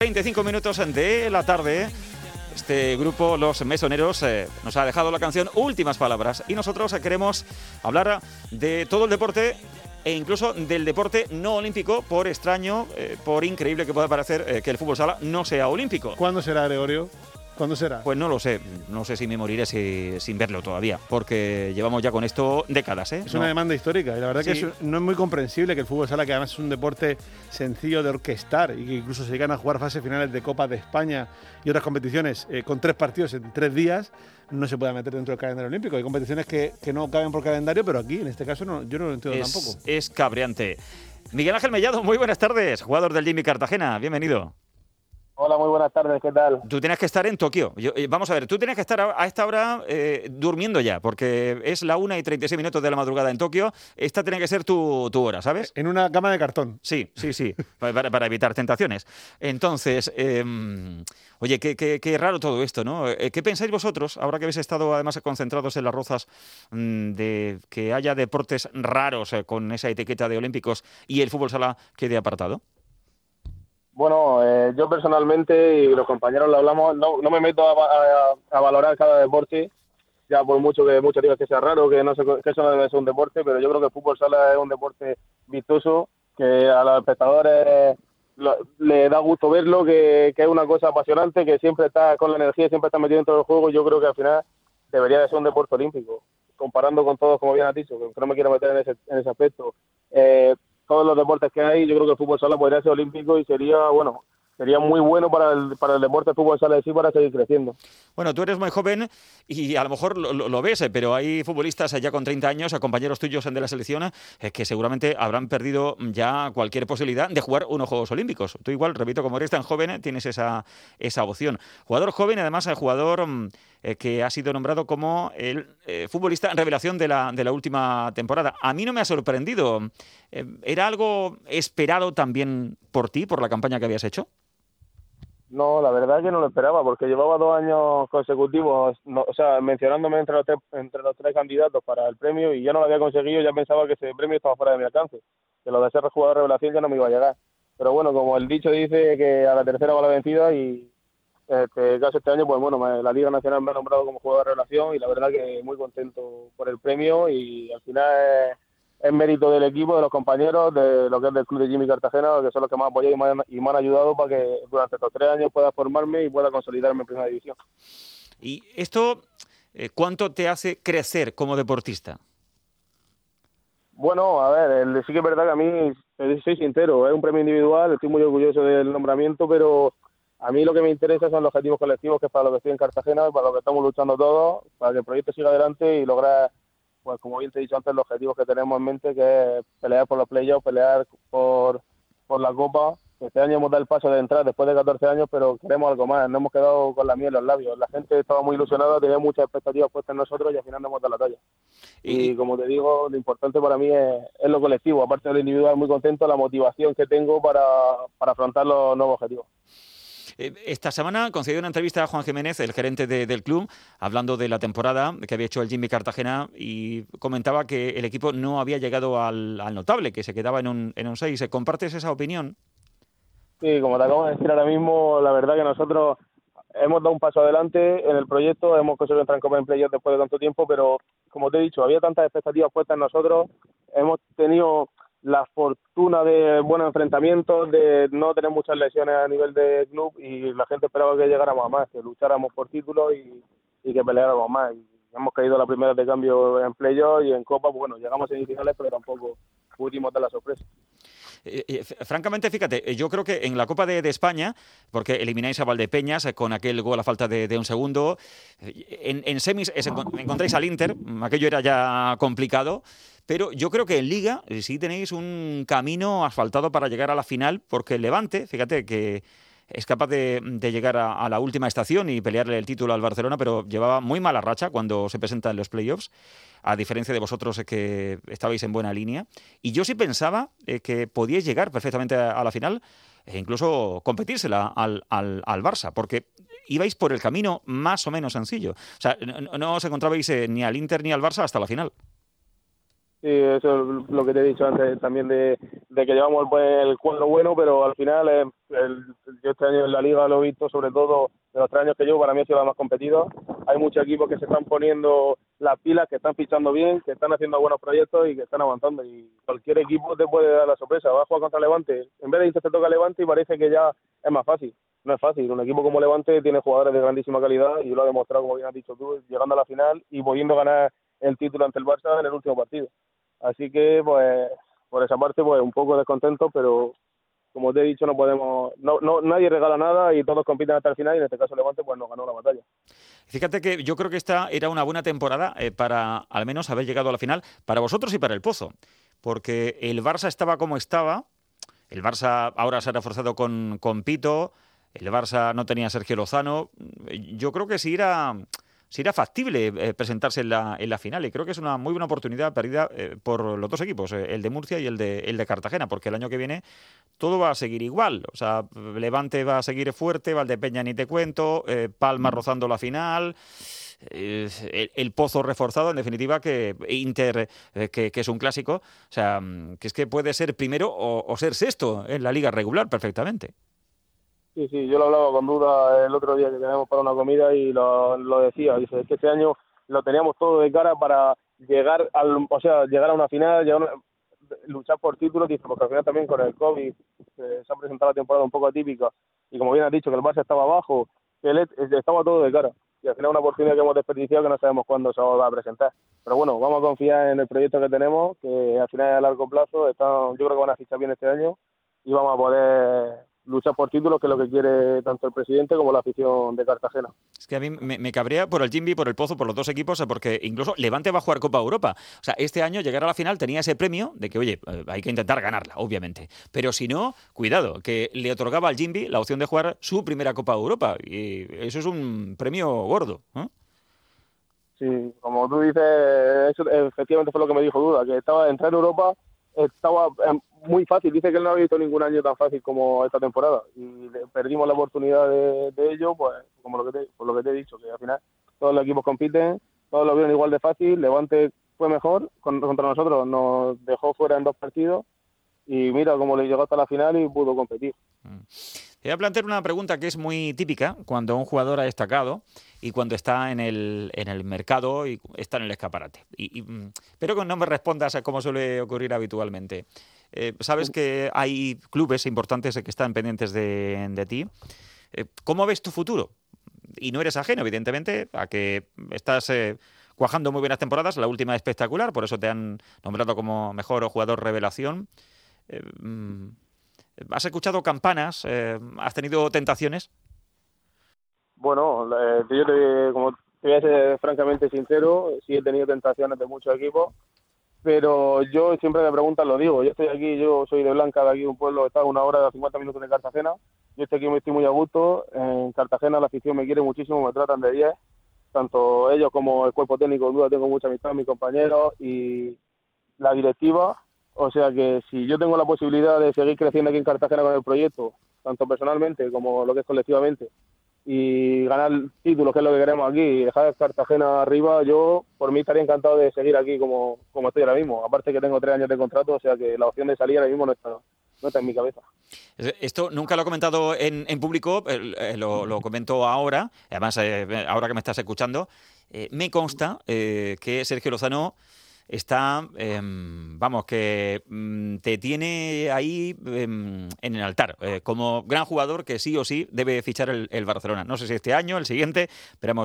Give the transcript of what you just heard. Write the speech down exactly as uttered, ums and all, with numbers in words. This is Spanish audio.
veinticinco minutos de la tarde. Este grupo, Los Mesoneros, eh, nos ha dejado la canción Últimas Palabras y nosotros eh, queremos hablar de todo el deporte e incluso del deporte no olímpico, por extraño, eh, por increíble que pueda parecer eh, que el fútbol sala no sea olímpico. ¿Cuándo será, Gregorio? ¿Cuándo será? Pues no lo sé, no sé si me moriré si, sin verlo todavía, porque llevamos ya con esto décadas, ¿eh? Es no. una demanda histórica y la verdad Sí. que es, no es muy comprensible que el fútbol sala, que además es un deporte sencillo de orquestar y que incluso se llegan a jugar fases finales de Copa de España y otras competiciones eh, con tres partidos en tres días, no se pueda meter dentro del calendario olímpico. Hay competiciones que, que no caben por calendario, pero aquí, en este caso, no, yo no lo entiendo es, tampoco. Es cabreante. Miguel Ángel Mellado, muy buenas tardes, jugador del Jimmy Cartagena, bienvenido. Hola, muy buenas tardes, ¿qué tal? Tú tienes que estar en Tokio. Yo, eh, vamos a ver, tú tienes que estar a, a esta hora eh, durmiendo ya, porque es la una y treinta y seis minutos de la madrugada en Tokio. Esta tiene que ser tu, tu hora, ¿sabes? En una cama de cartón. Sí, sí, sí, para, para evitar tentaciones. Entonces, eh, oye, qué, qué, qué raro todo esto, ¿no? ¿Qué pensáis vosotros, ahora que habéis estado además concentrados en las Rozas, mmm, de que haya deportes raros eh, con esa etiqueta de olímpicos y el fútbol sala quede apartado? Bueno, eh, yo personalmente, y los compañeros lo hablamos, no, no me meto a, a, a valorar cada deporte, ya por mucho que muchos digan que sea raro, que, no se, que eso no debe ser un deporte, pero yo creo que el fútbol sala es un deporte vistoso, que a los espectadores lo, le da gusto verlo, que, que es una cosa apasionante, que siempre está con la energía, siempre está metido dentro del juego. Yo creo que al final debería de ser un deporte olímpico, comparando con todos, como bien has dicho, que no me quiero meter en ese, en ese aspecto. Eh, todos los deportes que hay, yo creo que el fútbol sala podría ser olímpico y sería, bueno, sería muy bueno para el, para el deporte de fútbol sala de sí, para seguir creciendo. Bueno, tú eres muy joven y a lo mejor lo, lo, lo ves, pero hay futbolistas ya con treinta años, compañeros tuyos de la selección, eh, que seguramente habrán perdido ya cualquier posibilidad de jugar unos Juegos Olímpicos. Tú igual, repito, como eres tan joven, tienes esa, esa opción. Jugador joven, además, el jugador eh, que ha sido nombrado como el eh, futbolista revelación de la, de la última temporada. A mí no me ha sorprendido. Eh, ¿Era algo esperado también por ti, por la campaña que habías hecho? No, la verdad es que no lo esperaba, porque llevaba dos años consecutivos, no, o sea, mencionándome entre los, tres, entre los tres candidatos para el premio, y ya no lo había conseguido. Ya pensaba que ese premio estaba fuera de mi alcance, que lo de ser jugador de revelación ya no me iba a llegar. Pero bueno, como el dicho dice, que a la tercera va la vencida, y este caso este año, pues bueno, me, la Liga Nacional me ha nombrado como jugador de revelación, y la verdad que muy contento por el premio, y al final es, es mérito del equipo, de los compañeros, de lo que es del club de Jimmy Cartagena, que son los que me han apoyado y me han, y me han ayudado para que durante estos tres años pueda formarme y pueda consolidarme en primera división. ¿Y esto eh, cuánto te hace crecer como deportista? Bueno, a ver, el, sí que es verdad que a mí, soy sincero, es un premio individual, estoy muy orgulloso del nombramiento, pero a mí lo que me interesa son los objetivos colectivos, que es para lo que estoy en Cartagena, para lo que estamos luchando todos, para que el proyecto siga adelante y lograr, pues como bien te he dicho antes, los objetivos que tenemos en mente, que es pelear por los playoffs, pelear por, por la Copa. Este año hemos dado el paso de entrar después de catorce años, pero queremos algo más, no hemos quedado con la miel en los labios. La gente estaba muy ilusionada, tenía muchas expectativas puestas en nosotros y al final no hemos dado la talla. Y, y como te digo, lo importante para mí es, es lo colectivo, aparte de lo individual, muy contento, la motivación que tengo para, para afrontar los nuevos objetivos. Esta semana concedió una entrevista a Juan Jiménez, el gerente de, del club, hablando de la temporada que había hecho el Jimmy Cartagena, y comentaba que el equipo no había llegado al, al notable, que se quedaba en un, en un seis. ¿Compartes esa opinión? Sí, como te acabo de decir ahora mismo, la verdad que nosotros hemos dado un paso adelante en el proyecto, hemos conseguido entrar en Copa en Playoff después de tanto tiempo, pero como te he dicho, había tantas expectativas puestas en nosotros, hemos tenido la fortuna de buenos enfrentamientos, de no tener muchas lesiones a nivel de club, y la gente esperaba que llegáramos a más, que lucháramos por títulos y, y que peleáramos más. Y hemos caído la primera de cambio en playoff y en Copa, pues bueno, llegamos a semifinales, pero tampoco pudimos dar la sorpresa. Eh, eh, francamente, fíjate, yo creo que en la Copa de, de España, porque elimináis a Valdepeñas eh, con aquel gol a falta de, de un segundo, en, en semis es, encontráis al Inter, aquello era ya complicado, pero yo creo que en Liga sí tenéis un camino asfaltado para llegar a la final, porque el Levante, fíjate que es capaz de, de llegar a, a la última estación y pelearle el título al Barcelona, pero llevaba muy mala racha cuando se presenta en los playoffs, a diferencia de vosotros eh, que estabais en buena línea. Y yo sí pensaba eh, que podíais llegar perfectamente a, a la final e incluso competírsela al, al, al Barça, porque ibais por el camino más o menos sencillo. O sea, no, no os encontrabais eh, ni al Inter ni al Barça hasta la final. Sí, eso es lo que te he dicho antes también de, de que llevamos pues, el cuadro bueno, pero al final eh, el, yo este año en la Liga lo he visto, sobre todo de los tres años que llevo, para mí ha sido la más competida. Hay muchos equipos que se están poniendo las pilas, que están fichando bien, que están haciendo buenos proyectos y que están avanzando. Y cualquier equipo te puede dar la sorpresa. Va a jugar contra Levante, en vez de irse te toca Levante y parece que ya es más fácil. No es fácil. Un equipo como Levante tiene jugadores de grandísima calidad y lo ha demostrado, como bien has dicho tú, llegando a la final y pudiendo ganar el título ante el Barça en el último partido. Así que, pues, por esa parte, pues, un poco descontento, pero como te he dicho, no podemos, no, no, nadie regala nada y todos compiten hasta el final y en este caso Levante, pues, nos ganó la batalla. Fíjate que yo creo que esta era una buena temporada eh, para, al menos, haber llegado a la final, para vosotros y para el Pozo, porque el Barça estaba como estaba, el Barça ahora se ha reforzado con, con Pito, el Barça no tenía a Sergio Lozano, yo creo que sí era... si era factible eh, presentarse en la, en la final, y creo que es una muy buena oportunidad perdida eh, por los dos equipos, eh, el de Murcia y el de, el de Cartagena, porque el año que viene todo va a seguir igual. O sea, Levante va a seguir fuerte, Valdepeña ni te cuento, eh, Palma rozando la final, eh, el, el Pozo reforzado, en definitiva, que Inter, eh, que, que es un clásico. O sea, que es que puede ser primero o, o ser sexto en la liga regular perfectamente. Sí, sí, yo lo hablaba con Duda el otro día que teníamos para una comida y lo, lo decía. Dice, es que este año lo teníamos todo de cara para llegar al, o sea, llegar a una final, llegar a, luchar por títulos, dice, porque al final también con el COVID eh, se ha presentado la temporada un poco atípica y como bien has dicho que el Barça estaba abajo, que el, estaba todo de cara y al final es una oportunidad que hemos desperdiciado que no sabemos cuándo se va a presentar. Pero bueno, vamos a confiar en el proyecto que tenemos, que al final es a largo plazo, están, yo creo que van a fichar bien este año y vamos a poder luchar por títulos, que es lo que quiere tanto el presidente como la afición de Cartagena. Es que a mí me, me cabrea por el Jimby, por el Pozo, por los dos equipos, porque incluso Levante va a jugar Copa Europa. O sea, este año llegar a la final tenía ese premio de que, oye, hay que intentar ganarla, obviamente. Pero si no, cuidado, que le otorgaba al Jimby la opción de jugar su primera Copa Europa. Y eso es un premio gordo, ¿eh? Sí, como tú dices, eso efectivamente fue lo que me dijo Duda, que estaba entrar en Europa estaba muy fácil. Dice que él no había visto ningún año tan fácil como esta temporada y perdimos la oportunidad de, de ello, pues como lo que te, por lo que te he dicho, que al final todos los equipos compiten, todos lo vieron igual de fácil. Levante fue mejor contra nosotros, nos dejó fuera en dos partidos y mira cómo le llegó hasta la final y pudo competir. Te voy a plantear una pregunta que es muy típica cuando un jugador ha destacado y cuando está en el, en el mercado y está en el escaparate. Y, y, pero que no me respondas a cómo suele ocurrir habitualmente. Eh, sabes que hay clubes importantes que están pendientes de, de ti. Eh, ¿Cómo ves tu futuro? Y no eres ajeno, evidentemente, a que estás eh, cuajando muy buenas temporadas. La última es espectacular, por eso te han nombrado como mejor jugador revelación. Eh, ¿Has escuchado campanas? Eh, ¿Has tenido tentaciones? Bueno, eh, yo te, como te voy a ser francamente sincero, sí he tenido tentaciones de muchos equipos, pero yo siempre me preguntan, lo digo, yo estoy aquí, yo soy de Blanca, de aquí un pueblo, está a una hora de cincuenta minutos de Cartagena, yo estoy aquí, me estoy muy a gusto, en Cartagena la afición me quiere muchísimo, me tratan de diez, tanto ellos como el cuerpo técnico, en duda tengo mucha amistad, mis compañeros y la directiva. O sea que si yo tengo la posibilidad de seguir creciendo aquí en Cartagena con el proyecto, tanto personalmente como lo que es colectivamente, y ganar títulos, que es lo que queremos aquí, y dejar Cartagena arriba, yo por mí estaría encantado de seguir aquí como, como estoy ahora mismo. Aparte que tengo tres años de contrato, o sea que la opción de salir ahora mismo no está, no está en mi cabeza. Esto nunca lo he comentado en, en público, eh, lo, lo comento ahora, además eh, ahora que me estás escuchando, eh, me consta eh, que Sergio Lozano está, eh, vamos, que mm, te tiene ahí eh, en el altar, eh, como gran jugador que sí o sí debe fichar el, el Barcelona. No sé si este año, el siguiente, pero